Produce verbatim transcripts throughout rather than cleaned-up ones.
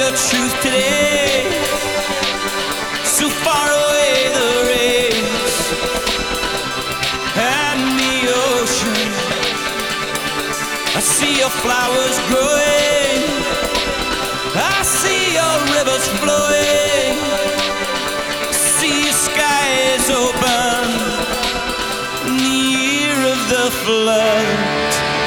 your truth today. So far away the rays and the ocean. I see your flowers growing, I see your rivers flowing, see your skies open in the year of the flood.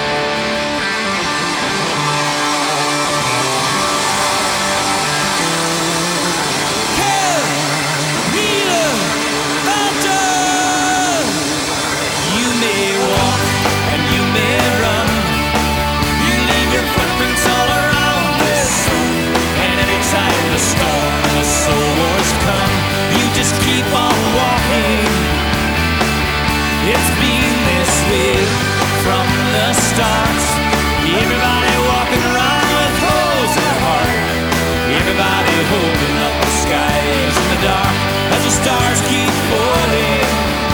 It's been this way from the start. Everybody walking around with holes in their heart. Everybody holding up the skies in the dark as the stars keep falling.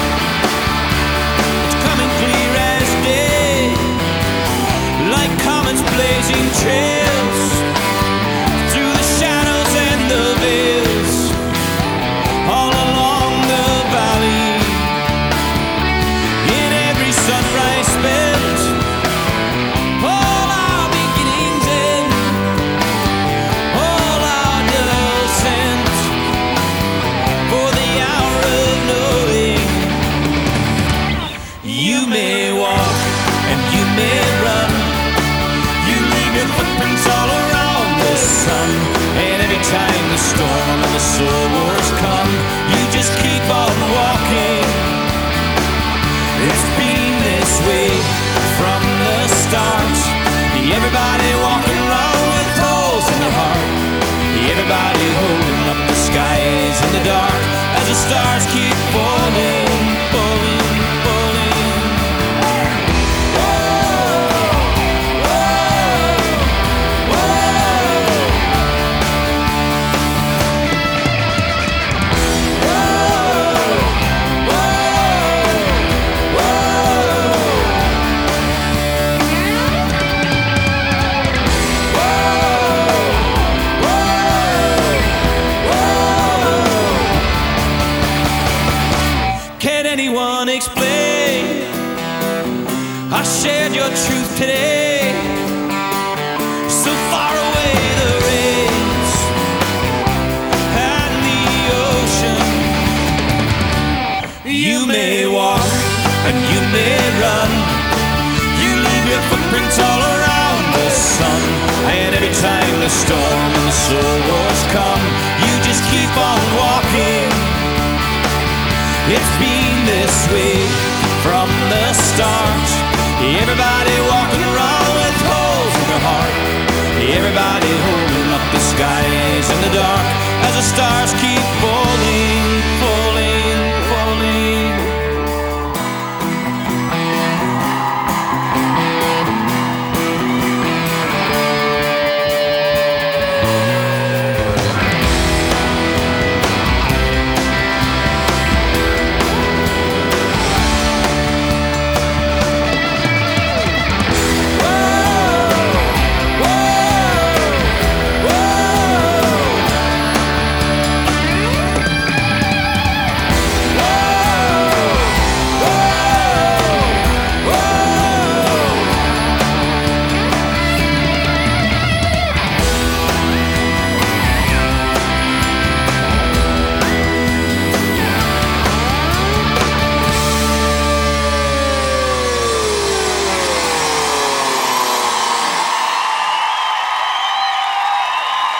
It's coming clear as day, like comets blazing trails through the shadows and the veils, all along the valley. Sunrise spent all our beginnings end, all our love sent for the hour of knowing. You may walk and you may run, you leave your footprints all around the sun, and every time the storm and the soul wars come, you just keep on walking. It's been this way from the start. Everybody walking around with holes in their heart. Everybody holding up the skies in the dark as the stars keep falling, falling, falling. Whoa, whoa, whoa. Anyone explain? I shared your truth today. So far away the rays and the ocean. You may walk and you may run, you leave your footprints all around the sun, and every time the storm and the soul wars come, you just keep on walking. It's been this way from the start. Everybody walking around with holes in their heart. Everybody holding up the skies in the dark as the stars keep falling.